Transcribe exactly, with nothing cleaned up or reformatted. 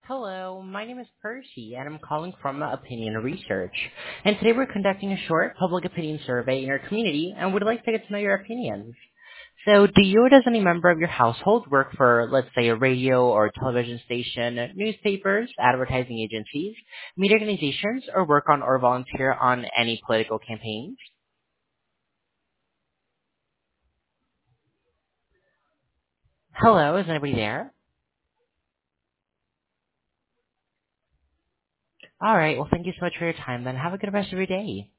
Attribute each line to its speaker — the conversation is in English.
Speaker 1: Hello, my name is Percy, and I'm calling from Opinion Research. And today we're conducting a short public opinion survey in our community and would like to get to know your opinions. So, do you or does any member of your household work for, let's say, a radio or television station, newspapers, advertising agencies, media organizations, or work on or volunteer on any political campaigns? Hello, is anybody there? All right, well, thank you so much for your time, then. Have a good rest of your day.